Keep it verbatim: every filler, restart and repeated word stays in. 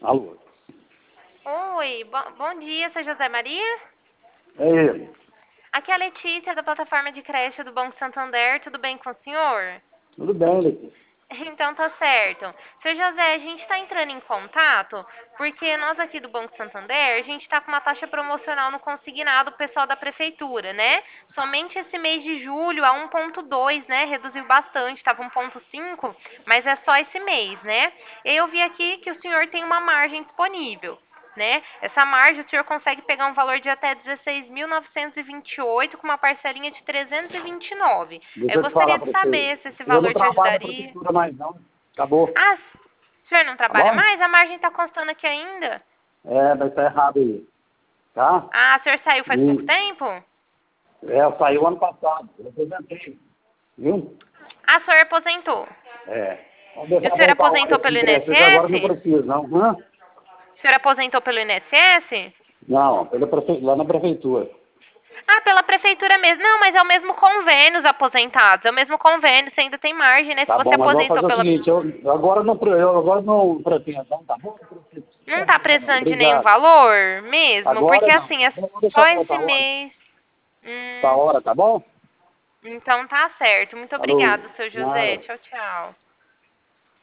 Alô? Oi, bo bom dia, seu José Maria? É ele. Aqui é a Letícia, da plataforma de creche do Banco Santander, tudo bem com o senhor? Tudo bem, Letícia? Então tá certo. Seu José, a gente está entrando em contato porque nós aqui do Banco Santander, a gente está com uma taxa promocional no consignado pessoal da prefeitura, né? Somente esse mês de julho a um ponto dois, né? Reduziu bastante, estava um ponto cinco, mas é só esse mês, né? Eu vi aqui que o senhor tem uma margem disponível, né? Essa margem o senhor consegue pegar um valor de até dezesseis mil novecentos e vinte e oito com uma parcelinha de trezentos e vinte e nove. Deixa Eu eu te falar gostaria de pra você. saber se esse Eu não valor te trabalho na ajudaria. prefeitura mais não. Acabou. Ah, o senhor não Tá trabalha bom? mais? A margem está constando aqui ainda. É, mas tá errado aí. Tá? Ah, o senhor saiu faz pouco E, tempo? é, eu saí o ano passado. Eu aposentei. Viu? Ah, o senhor aposentou. É. Vamos E o deixar senhor voltar a hora aposentou de pelo ingresso. Agora não I N S S? preciso, não. Hã? O senhor aposentou pelo I N S S? Não, pela prefe... lá na prefeitura. Ah, pela prefeitura mesmo. Não, mas é o mesmo convênio os aposentados. É o mesmo convênio, você ainda tem margem, né? Se Tá você bom, mas vamos aposentou fazer o pela... seguinte. Eu, eu agora não, pre- eu agora não pretendo, não. Tá bom? Não preciso. Não tá precisando de nenhum Obrigado. valor mesmo? Porque Agora não. assim, é Vamos deixar só pra esse outra hora. mês. Essa Hum, hora, tá bom? então tá certo. Muito Falou. obrigada, seu José. Nada. Tchau, tchau.